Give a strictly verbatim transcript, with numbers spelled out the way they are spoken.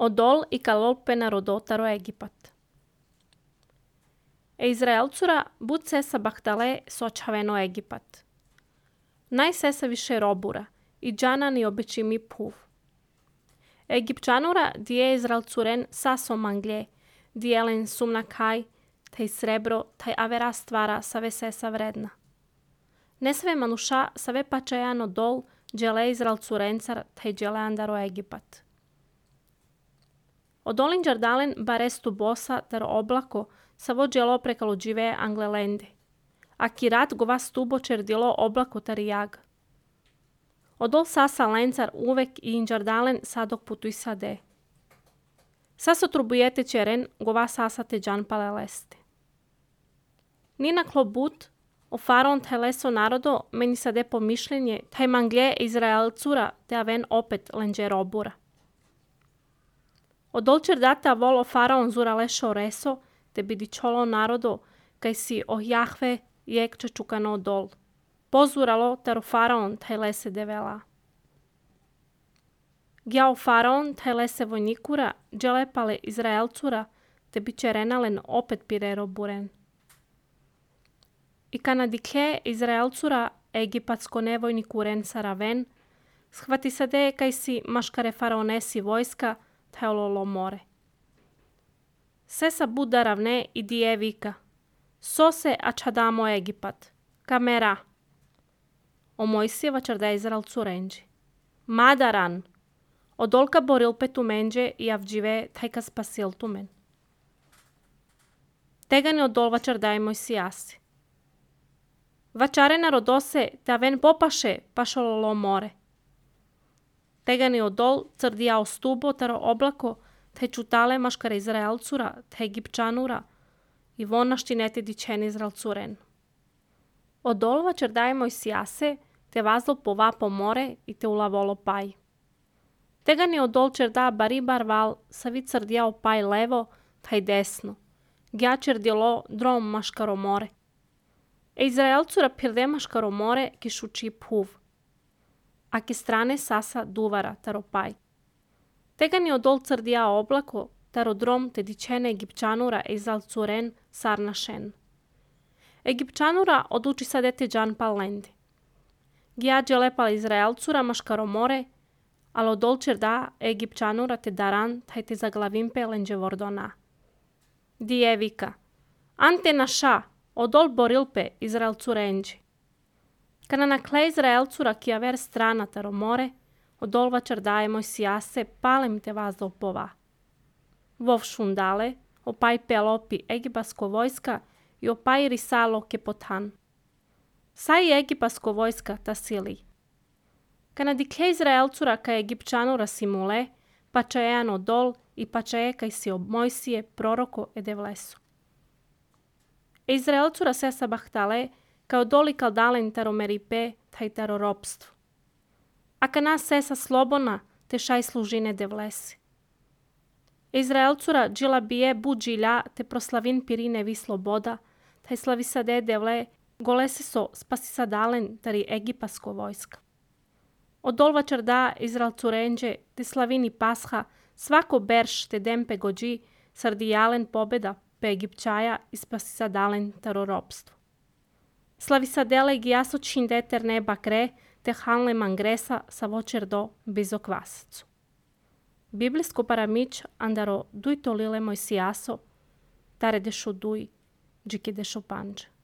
Odol i kalolpe narodotaro Egipat. E Izraelcura bud sesa bahtale sočhaveno Egipat. Naj sesa više robura, i džanan i obeći mi puv. Egipčanura dije Izraelcuren saso manglje, dijelen sumna kaj, taj srebro, taj avera stvara save sesa vredna. Nesve manuša save pačajano dol, džele Izraelcurencar, taj džele andaro Egipat. Odolin džardalen barestu bosa tar oblako savo dželo prekalo džive anglelende. A kirat gova stubo čerdilo oblako tar jag. Odol sasa lencar uvek i inđardalen sadok putu i sade. Saso trubujete čeren gova sasa te džan pale leste. Nina klobut o faraon te leso narodo meni sade pomišljenje taj manglje Izraelcura te aven opet lenđe robura. Odol čerdata volo faraon zura lešo reso te bidi čolo narodo kaj si o Jahve jekče čukano dol. Pozuralo taro faraon taj lese devela. Gjao faraon taj lese vojnikura dželepale Izraelcura te biće renalen opet pirero buren. I kana dikhe Izraelcura egipatsko nevojnikuren saraven, shvati sade kaj si maškare faraonesi vojska taj ololo more. Sesa buda ravne i dije vika. Sose ačadamo Egipat. Kamera. O Mojsijeva čarda Izraelcurenđi. Madaran. Odolka boril petu menđe i avdžive tajka spasil tumen. Tegani odolva čardaj Mojsijasi. Vačare narodose te aven popaše pašololo more. Tegani odol crdiao stubo taro oblako te čutale maškare Izraelcura te Egipčanura i vonašti nete dičeni Izraelcuren. Odolva čardaj Mojsijase te vazlo pova po more i te ulavolo paj. Tegani odol čerda bari barval savi crdiao paj levo taj desno. Gja čerdilo drom maškaro more. E Izraelcura pirde maškaro more ki šuči puv. A ki strane sasa duvara taro paj. Tegani odol crdia oblako taro drom te dičene Egipčanura e Izraelcuren sarnašen. Egipčanura oduči sadete džan palende. Gja dželepal Izraelcura maškaro more, ali odol čerda Egipčanura te daran taj te zaglavimpe lenđe vordona. Dije vika. Ante naša, odol borilpe Izraelcurenđi. Kana nakle Izraelcura ki aver strana taro more, odolva čerdaje Mojsijase palem te vazdo pova. Vov šundale, opaj pelopi egipasko vojska i opaj risalo kepotan. Saj egipasko vojska ta sili. Kana dikhe Izraelcura ka Egipčanura simule, pačajan odol i pačaje kaj si ob Mojsije proroko edevlesu. E Izraelcura sesa bahtale, kao doli kaldalen taro meripe taj taro ropstvu. A kana sesa slobona te šaj služine devlesi. E Izraelcura džila bije budžilja te proslavin pirine vi sloboda, taj slavi sade devle golese so spasi sadalen tari egipasko vojska. Odolva čarda Izraelcurenđe te slavini pasha svako berš te dempe gođi sardijalen pobeda pe Egipčaja i spasi sadalen taro ropstvu. Slavi sadele gijaso čindeter neba kre te hanle mangresa sa vočerdo bizokvasicu. Biblijsko paramić andaro duj tolile Mojsijaso, tare dešo duj, džike dešo panđe.